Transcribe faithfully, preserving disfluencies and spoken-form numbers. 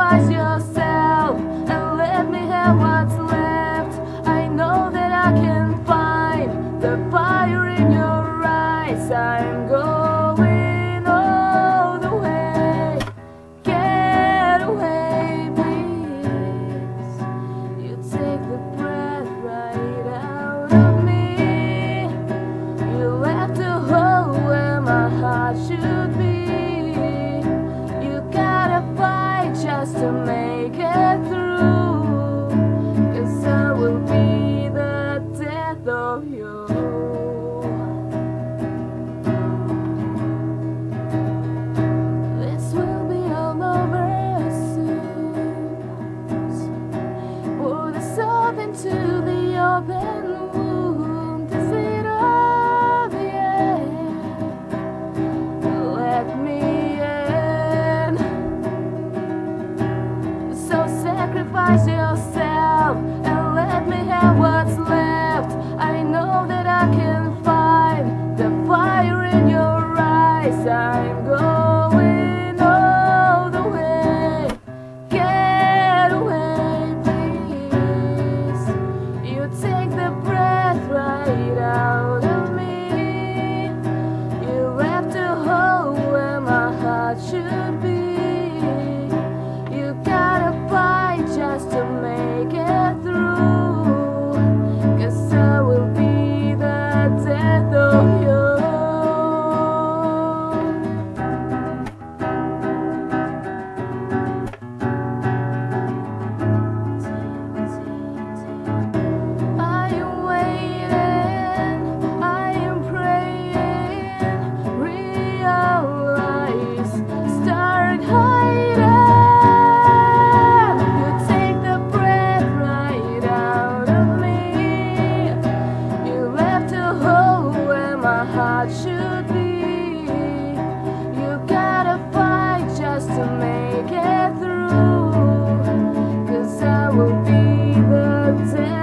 sacrifice yourself and let me have what's left. I know that I can find the fire in your eyes. I'm going all the way. Get away, please. You take the breath right out of me. You left a hole where my heart should be. Just to make it through, 'cause I will be the death of you. This will be all over soon. Pour the salt into the open wound. Is it all the end? Let me sacrifice yourself and let me have what's left. I know that I can find the fire in your eyes. I'm going all the way. Get away, please. You take the breath right out of me. You left a hole where my heart should be. Just to make it through, 'cause I will be the death of you. I am waiting, I am praying, realize, start hiding. Should be. You gotta fight just to make it through, 'cause I will be the death.